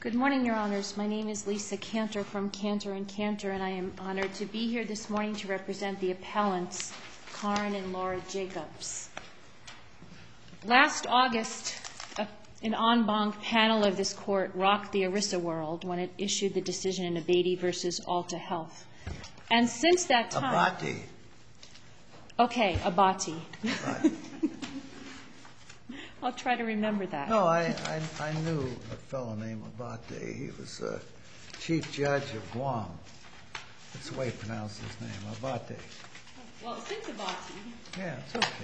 Good morning, Your Honors. My name is Lisa Cantor from Cantor & Cantor, and I am honored to be here this morning to represent the appellants, Karen and Laura Jacobs. Last August, an en banc panel of this court rocked the ERISA world when it issued the decision in Abate versus Alta Health. And since that time... Abate. Okay, Abate. I'll try to remember that. No, I knew a fellow named Abate. He was chief judge of Guam. That's the way you pronounce his name, Abate. Well, since Abate... Yeah, it's okay.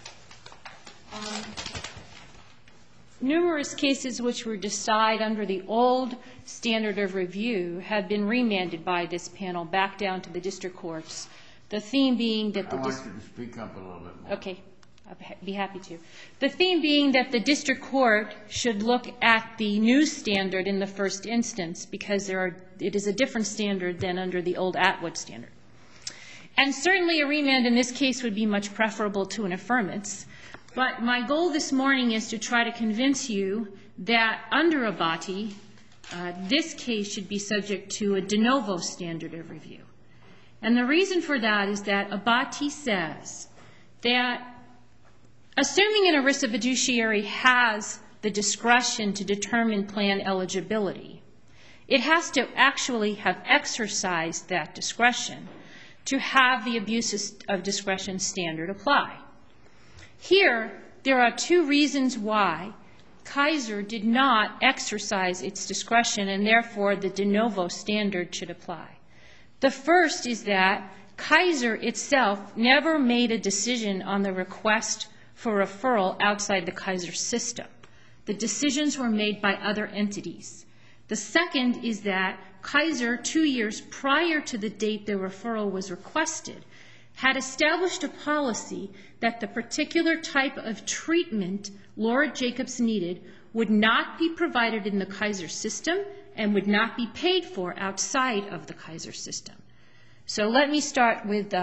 Numerous cases which were decided under the old standard of review have been remanded by this panel back down to the district courts. The theme being that the... I want you to speak up a little bit more. Okay. I'd be happy to. The theme being that the district court should look at the new standard in the first instance because it is a different standard than under the old Atwood standard. And certainly a remand in this case would be much preferable to an affirmance. But my goal this morning is to try to convince you that under Abate, this case should be subject to a de novo standard of review. And the reason for that is that Abate says that assuming an ERISA fiduciary has the discretion to determine plan eligibility, it has to actually have exercised that discretion to have the abuse of discretion standard apply. Here, there are two reasons why Kaiser did not exercise its discretion and therefore the de novo standard should apply. The first is that Kaiser itself never made a decision on the request for referral outside the Kaiser system. The decisions were made by other entities. The second is that Kaiser, 2 years prior to the date the referral was requested, had established a policy that the particular type of treatment Laura Jacobs needed would not be provided in the Kaiser system and would not be paid for outside of the Kaiser system. So let me start with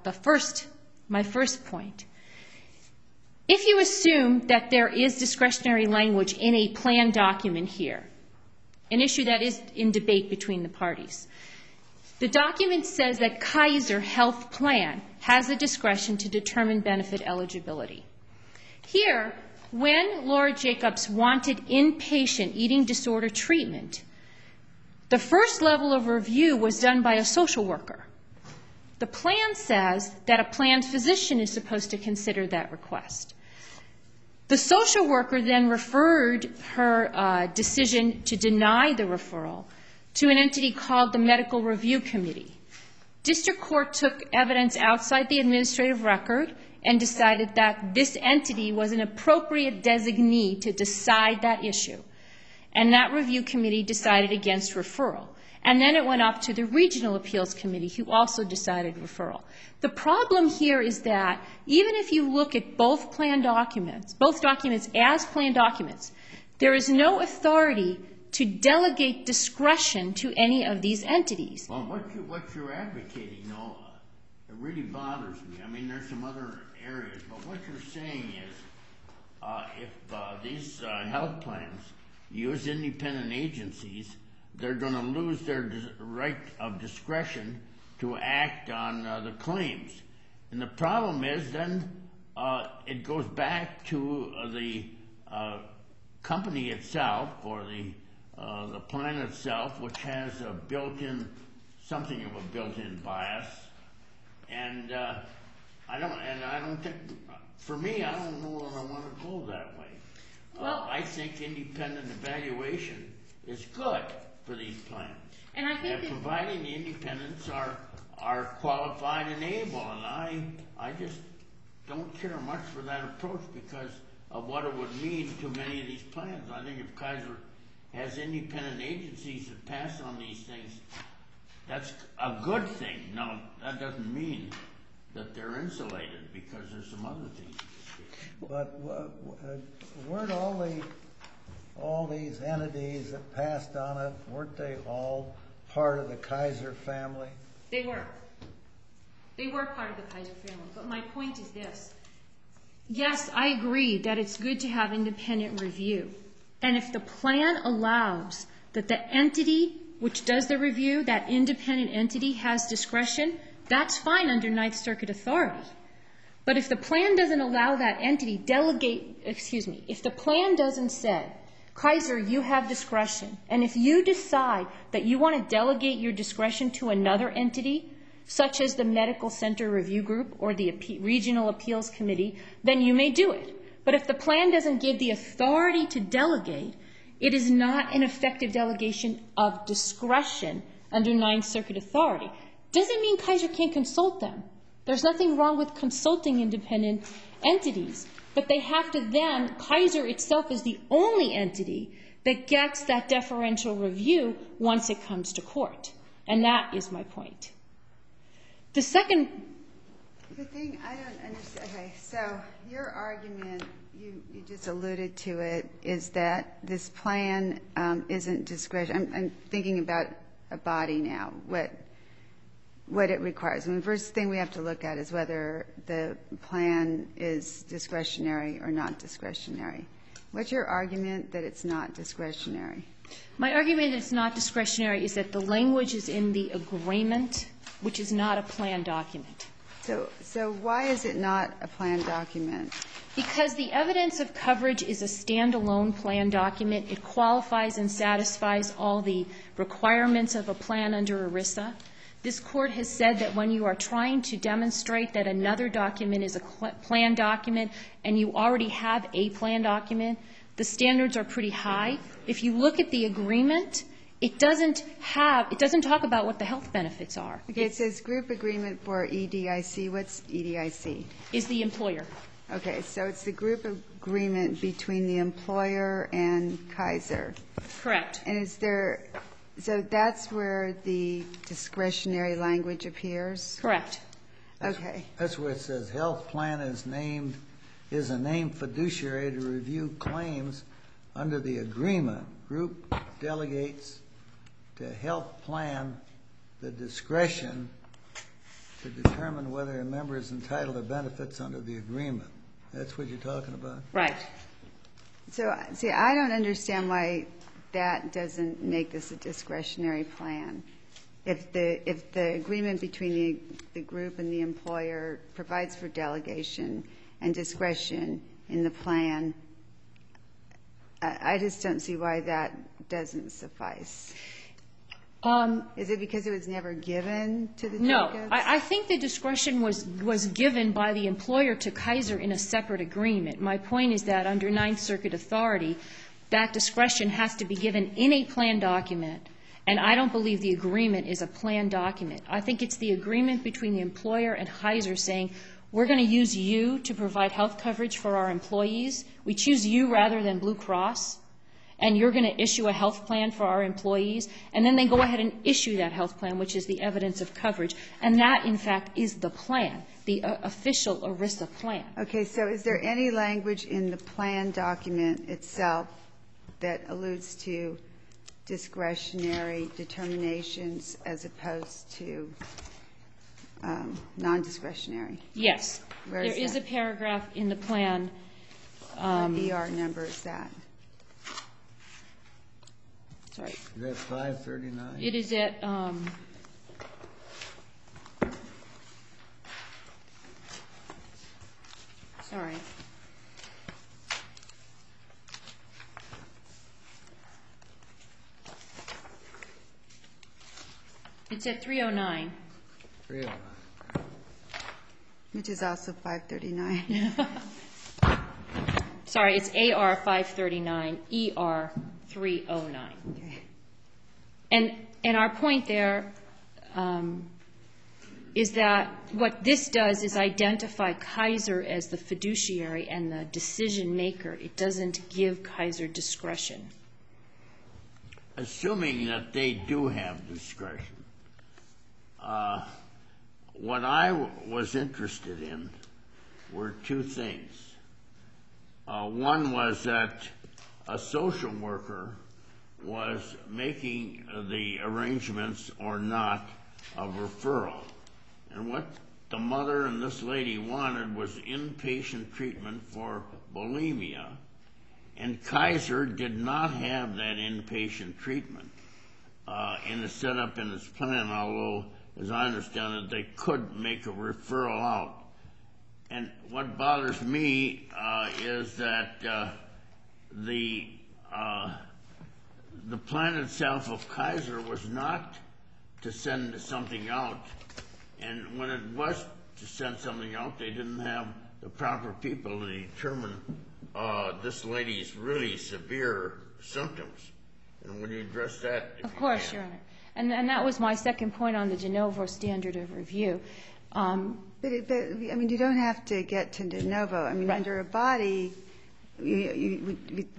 my first point. If you assume that there is discretionary language in a plan document here, an issue that is in debate between the parties, the document says that Kaiser Health Plan has the discretion to determine benefit eligibility. Here, when Laura Jacobs wanted inpatient eating disorder treatment, the first level of review was done by a social worker. The plan says that a planned physician is supposed to consider that request. The social worker then referred her decision to deny the referral to an entity called the Medical Review Committee. District Court took evidence outside the administrative record and decided that this entity was an appropriate designee to decide that issue. And that review committee decided against referral. And then it went up to the Regional Appeals Committee, who also decided referral. The problem here is that even if you look at both documents as plan documents, there is no authority to delegate discretion to any of these entities. Well, what you're advocating, though, it really bothers me. I mean, there's some other areas, but what you're saying is if these health plans use independent agencies, they're going to lose their right of discretion to act on the claims. And the problem is then it goes back to the company itself or the plan itself, which has something of a built-in bias. And I don't think, for me, I don't know that I want to go that way. Well, I think independent evaluation is good for these plans. And I think providing the independents are qualified and able, and I just don't care much for that approach because of what it would mean to many of these plans. I think if Kaiser has independent agencies that pass on these things, that's a good thing. Now, that doesn't mean that they're insulated because there's some other things. But weren't all these entities that passed on it, weren't they all part of the Kaiser family? They were. They were part of the Kaiser family. But my point is this. Yes, I agree that it's good to have independent review. And if the plan allows that the entity which does the review, that independent entity, has discretion, that's fine under Ninth Circuit authority. But if the plan doesn't allow that entity if the plan doesn't say, Kaiser, you have discretion, and if you decide that you want to delegate your discretion to another entity, such as the Medical Center Review Group or the Regional Appeals Committee, then you may do it. But if the plan doesn't give the authority to delegate, it is not an effective delegation of discretion under Ninth Circuit authority. Doesn't mean Kaiser can't consult them. There's nothing wrong with consulting independent entities. But they have to then, Kaiser itself is the only entity that gets that deferential review once it comes to court. And that is my point. The second... The thing I don't understand, okay, so your argument, you just alluded to it, is that this plan isn't discretion. I'm thinking about a body now, what it requires. I mean, the first thing we have to look at is whether the plan is discretionary or not discretionary. What's your argument that it's not discretionary? My argument that it's not discretionary is that the language is in the agreement, which is not a plan document. So why is it not a plan document? Because the evidence of coverage is a standalone plan document. It qualifies and satisfies all the requirements of a plan under ERISA. This Court has said that when you are trying to demonstrate that another document is a plan document and you already have a plan document, the standards are pretty high. If you look at the agreement, it doesn't talk about what the health benefits are. Okay, it says group agreement for EDIC. What's EDIC? Is the employer. Okay, so it's the group agreement between the employer and Kaiser. Correct. And so that's where the discretionary language appears? Correct. Okay. That's where it says health plan is a named fiduciary to review claims under the agreement. Group delegates to health plan the discretion to determine whether a member is entitled to benefits under the agreement. That's what you're talking about? Right. So, see, I don't understand why that doesn't make this a discretionary plan. If the agreement between the group and the employer provides for delegation and discretion in the plan, I just don't see why that doesn't suffice. Is it because it was never given to the delegates? No. I think the discretion was given by the employer to Kaiser in a separate agreement. My point is that under Ninth Circuit authority, that discretion has to be given in a plan document, and I don't believe the agreement is a plan document. I think it's the agreement between the employer and Kaiser saying, we're going to use you to provide health coverage for our employees. We choose you rather than Blue Cross, and you're going to issue a health plan for our employees, and then they go ahead and issue that health plan, which is the evidence of coverage, and that, in fact, is the plan, the official ERISA plan. Okay, so is there any language in the plan document itself that alludes to discretionary determinations as opposed to non-discretionary? Yes. Where there is that? a paragraph in the plan. What ER number is that? Sorry. Is that 539? It is at sorry. It's at 309. 309. Which is also 539. Sorry, it's AR 539, ER 309. Okay. And our point there is that what this does is identify Kaiser as the fiduciary and the decision maker. It doesn't give Kaiser discretion. Assuming that they do have discretion, what I was interested in were two things. One was that a social worker was making the arrangements or not of referral. And what the mother and this lady wanted was inpatient treatment for bulimia. And Kaiser did not have that inpatient treatment in the setup in its plan, although, as I understand it, they could make a referral out. And what bothers me is that the plan itself of Kaiser was not to send something out, and when it was to send something out, they didn't have the proper people to determine this lady's really severe symptoms. And would you address that? Of course, Your Honor. And that was my second point on the de novo standard of review. But I mean, you don't have to get to de novo. I mean, under a body, you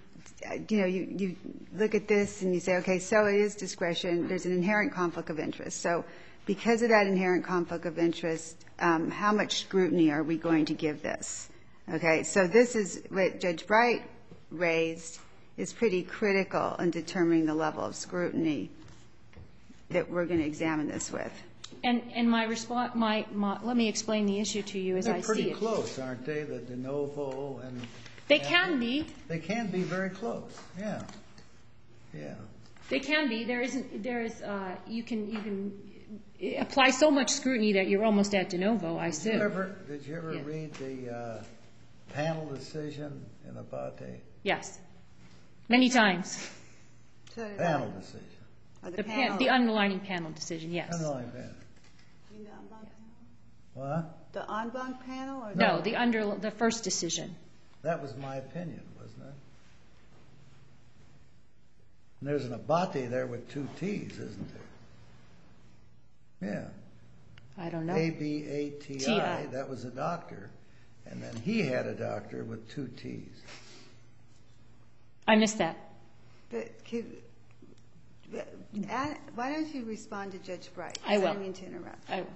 look at this and you say, okay, so it is discretion. There's an inherent conflict of interest. So because of that inherent conflict of interest, how much scrutiny are we going to give this? Okay, so this is what Judge Bright raised is pretty critical in determining the level of scrutiny that we're going to examine this with. And my response, let me explain the issue to you as I see it. They're pretty close, aren't they, the de novo and... They can be. They can be very close, yeah. Yeah. They can be. You can apply so much scrutiny that you're almost at de novo, I assume. Did you ever read the panel decision in Abate? Yes. Many times. Panel decision. The underlining panel decision, yes. Underlining panel. You mean the en banc panel? What? The en banc panel? Or No, the first decision. That was my opinion, wasn't it? And there's an Abate there with 2 T's, isn't there? Yeah. I don't know. A-B-A-T-I, that was a doctor. And then he had a doctor with 2 T's. I missed that. But why don't you respond to Judge Bright? I will. I don't mean to interrupt. I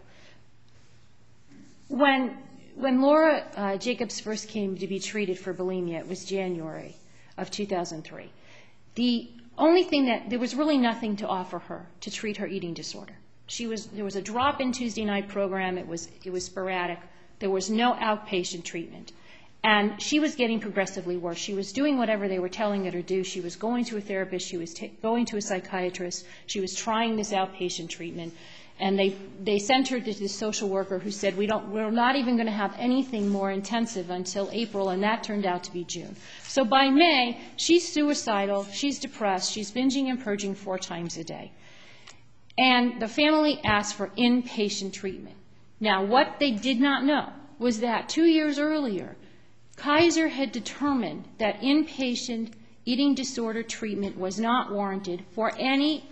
will. When Laura Jacobs first came to be treated for bulimia, it was January of 2003. The only thing there was really nothing to offer her to treat her eating disorder. There was a drop-in Tuesday night program. It was sporadic. There was no outpatient treatment. And she was getting progressively worse. She was doing whatever they were telling her to do. She was going to a therapist. She was going to a psychiatrist. She was trying this outpatient treatment. And they sent her to this social worker who said, we're not even going to have anything more intensive until April, and that turned out to be June. So by May, she's suicidal, she's depressed, she's binging and purging 4 times a day. And the family asked for inpatient treatment. Now, what they did not know was that 2 years earlier, Kaiser had determined that inpatient eating disorder treatment was not warranted for any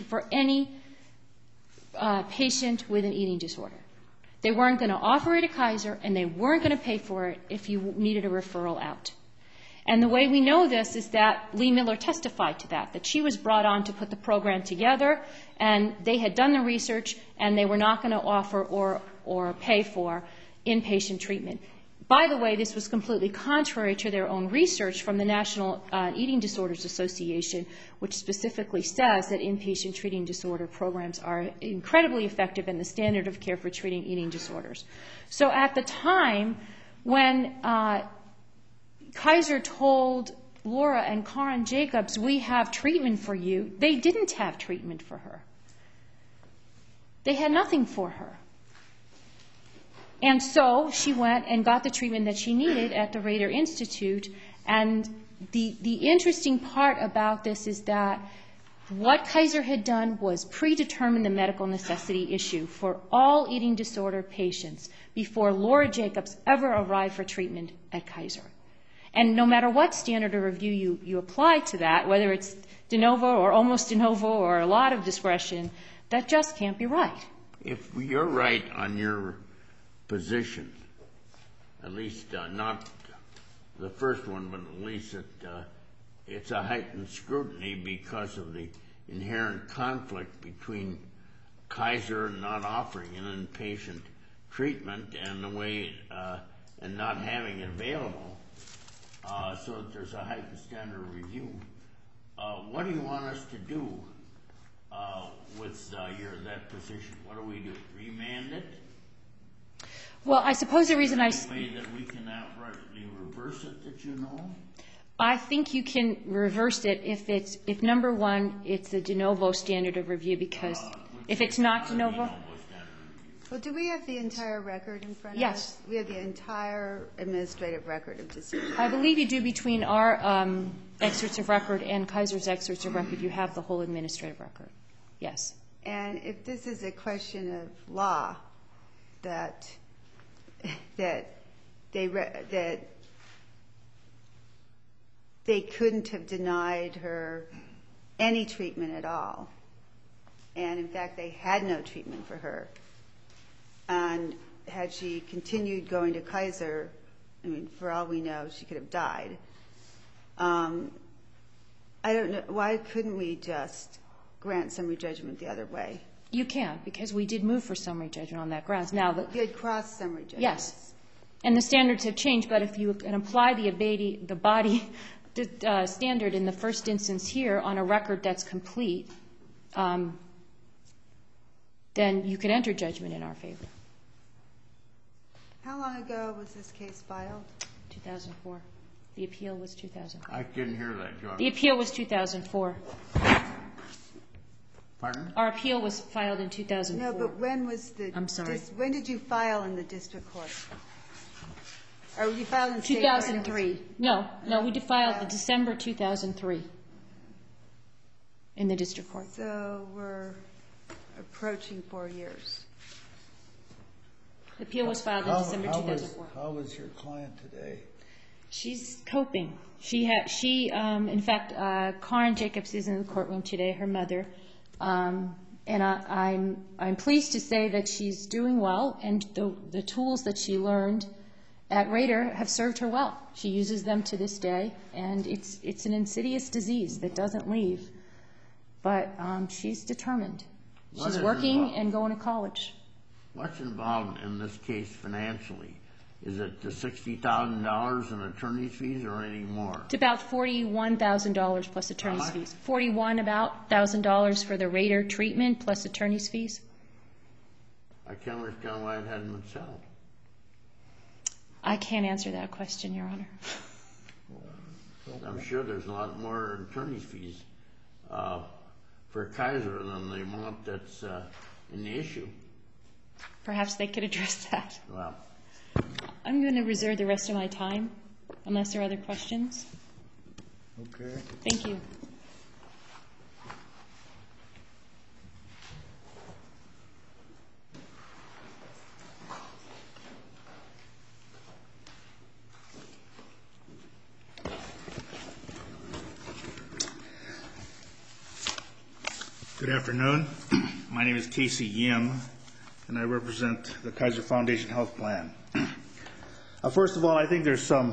patient with an eating disorder. They weren't going to offer it at Kaiser, and they weren't going to pay for it if you needed a referral out. And the way we know this is that Lee Miller testified to that she was brought on to put the program together, and they had done the research, and they were not going to offer or pay for inpatient treatment. By the way, this was completely contrary to their own research from the National Eating Disorders Association, which specifically says that inpatient treating disorder programs are incredibly effective in the standard of care for treating eating disorders. So at the time when Kaiser told Laura and Karen Jacobs, we have treatment for you, they didn't have treatment for her. They had nothing for her. And so she went and got the treatment that she needed at the Rader Institute. And the interesting part about this is that what Kaiser had done was predetermine the medical necessity issue for all eating disorder patients before Laura Jacobs ever arrived for treatment at Kaiser. And no matter what standard of review you apply to that, whether it's de novo or almost de novo or a lot of discretion, that just can't be right. If you're right on your position, at least not the first one, but at least it's a heightened scrutiny because of the inherent conflict between Kaiser not offering an inpatient treatment and the way and not having it available, so that there's a heightened standard of review. What do you want us to do with that position? What do we do? Remand it? Well, I suppose the reason Any way that we can outrightly reverse it that you know? I think you can reverse it if number one, it's a de novo standard of review, because if it's not de novo. Well, do we have the entire record in front of us? Yes. We have the entire administrative record of decision. I believe you do. Between our excerpts of record and Kaiser's excerpts of record, you have the whole administrative record. Yes. And if this is a question of law, that they couldn't have denied her any treatment at all, and in fact they had no treatment for her, and had she continued going to Kaiser, I mean, for all we know, she could have died. I don't know, why couldn't we just grant summary judgment the other way? You can, because we did move for summary judgment on that grounds. Now, You had cross summary judgment. yes, and the standards have changed, but if you can apply the body standard in the first instance here on a record that's complete, then you could enter judgment in our favor. How long ago was this case filed? 2004. The appeal was 2004. I didn't hear that, John. The appeal was 2004. Pardon? Our appeal was filed in 2004. No, but when was the... I'm sorry. When did you file in the district court? Or you filed in state court? 2003. No, we filed in December 2003 in the district court. So we're approaching 4 years. The appeal was filed in December 2004. How is your client today? She's coping. In fact, Karen Jacobs is in the courtroom today, her mother, and I'm pleased to say that she's doing well, and the tools that she learned at Rader have served her well. She uses them to this day, and it's an insidious disease that doesn't leave, but she's determined. She's working and going to college. What's involved in this case financially? Is it the $60,000 in attorney's fees or anything more? It's about $41,000 plus attorney's fees. $41,000 for the Rader treatment plus attorney's fees. I can't understand why it hadn't been settled. I can't answer that question, Your Honor. I'm sure there's a lot more attorney's fees for Kaiser than the amount that's in the issue. Perhaps they could address that. Well, I'm going to reserve the rest of my time, unless there are other questions. Okay. Thank you. Good afternoon. My name is Casey Yim, and I represent the Kaiser Foundation Health Plan. First of all, I think there's some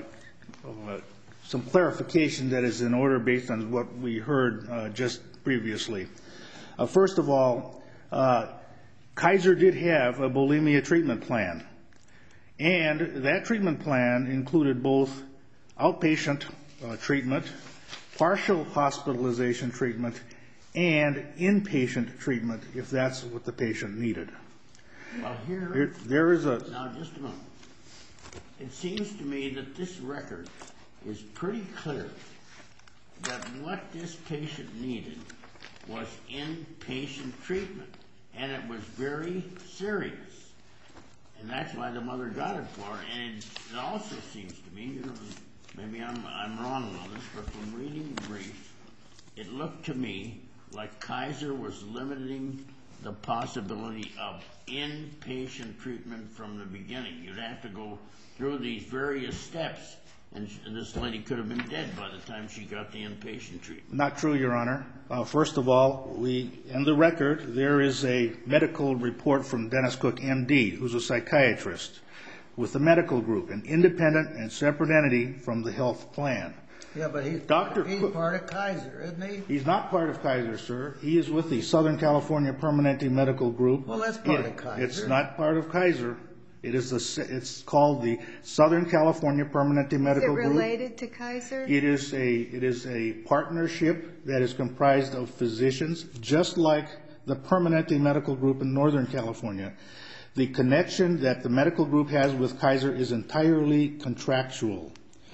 clarification that is in order based on what we heard just previously. First of all, Kaiser did have a bulimia treatment plan, and that treatment plan included both outpatient treatment, partial hospitalization treatment, and inpatient treatment if that's what the patient needed. well There is a... Now, just a moment. It seems to me that this record is pretty clear that what this patient needed was inpatient treatment, and it was very serious. And that's why the mother got it for her. And it also seems to me, maybe I'm wrong on this, but from reading the briefs, it looked to me like Kaiser was limiting the possibility of inpatient treatment from the beginning. You'd have to go through these various steps, and this lady could have been dead by the time she got the inpatient treatment. Not true, Your Honor. First of all, in the record, there is a medical report from Dennis Cook, M.D., who's a psychiatrist, with the medical group, an independent and separate entity from the health plan. Yeah, but he's part of Kaiser, isn't he? He's not part of Kaiser, sir. He is with the Southern California Permanente Medical Group. Well, that's part of Kaiser. It's not part of Kaiser. It's called the Southern California Permanente Medical Group. Is it related to Kaiser? It is a partnership that is comprised of physicians, just like the Permanente Medical Group in Northern California. The connection that the medical group has with Kaiser is entirely contractual.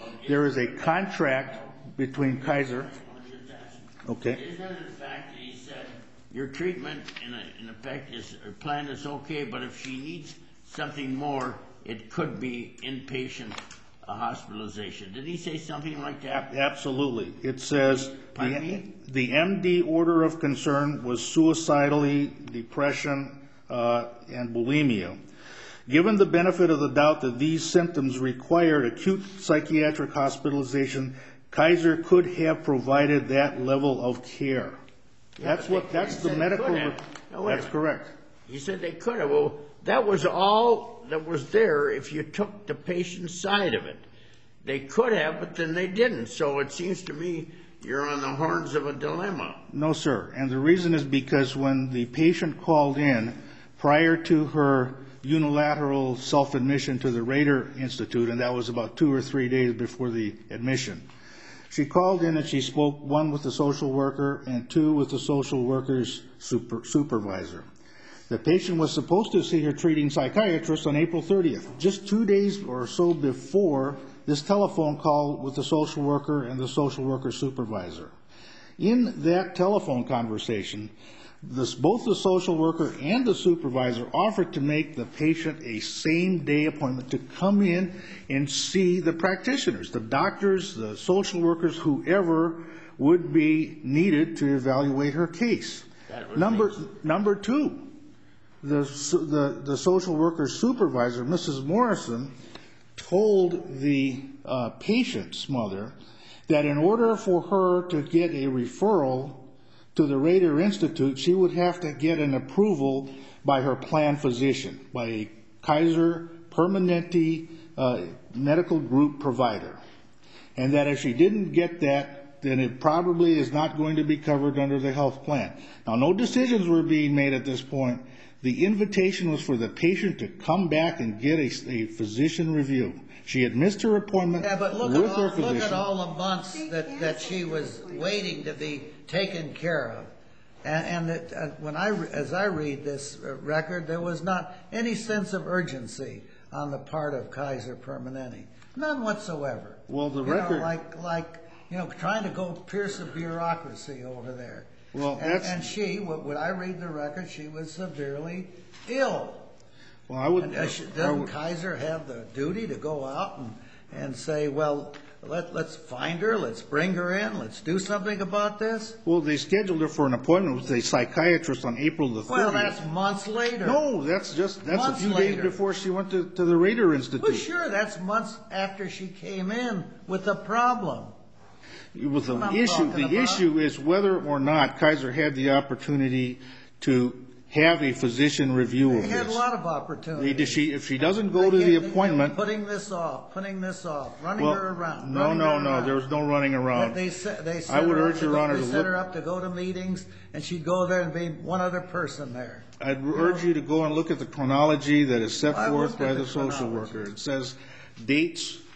There is a contract between Kaiser. Okay. Isn't it the fact that he said your treatment in effect plan is okay, but if she needs something more, it could be inpatient hospitalization. Did he say something like that? Absolutely. It says Pardon me? the MD order of concern was suicidally, depression, and bulimia. Given the benefit of the doubt that these symptoms required acute psychiatric hospitalization, Kaiser could have provided that level of care. That's the medical. That's correct. He said they could have. Well, that was all that was there if you took the patient's side of it. They could have, but then they didn't. So it seems to me you're on the horns of a dilemma. No, sir. And the reason is because when the patient called in prior to her unilateral self-admission to the Rader Institute, and that was about 2 or 3 days before the admission, she called in and she spoke, 1, with the social worker and 2, with the social worker's supervisor. The patient was supposed to see her treating psychiatrist on April 30th, just 2 days or so before this telephone call with the social worker and the social worker supervisor. In that telephone conversation, both the social worker and the supervisor offered to make the patient a same-day appointment to come in and see the practitioners, the doctors, the social workers, whoever would be needed to evaluate her case. Number 2, the social worker supervisor, Mrs. Morrison, told the patient's mother that in order for her to get a referral to the Rader Institute, she would have to get an approval by her plan physician, by a Kaiser Permanente medical group provider. And that if she didn't get that, then it probably is not going to be covered under the health plan. Now, no decisions were being made at this point. The invitation was for the patient to come back and get a physician review. She had missed her appointment with her physician. Look at all the months that she was waiting to be taken care of. And as I read this record, there was not any sense of urgency on the part of Kaiser Permanente. None whatsoever. Well, the record... trying to go pierce the bureaucracy over there. Well, and she, when I read the record, she was severely ill. Well, doesn't Kaiser have the duty to go out and say, well, let's find her, let's bring her in, let's do something about this? Well, they scheduled her for an appointment with a psychiatrist on April the 30th. Well, that's months later. No, that's a few days before she went to the Rader Institute. Well, sure, that's months after she came in with the problem. The issue is whether or not Kaiser had the opportunity to have a physician review of this. They had a lot of opportunities. If she doesn't go to the appointment... Putting this off, running her around. No, there was no running around. I would urge Your Honor to look... They set her up to go to meetings, and she'd go there and be one other person there. I'd urge you to go and look at the chronology that is set forth by the social worker. It says dates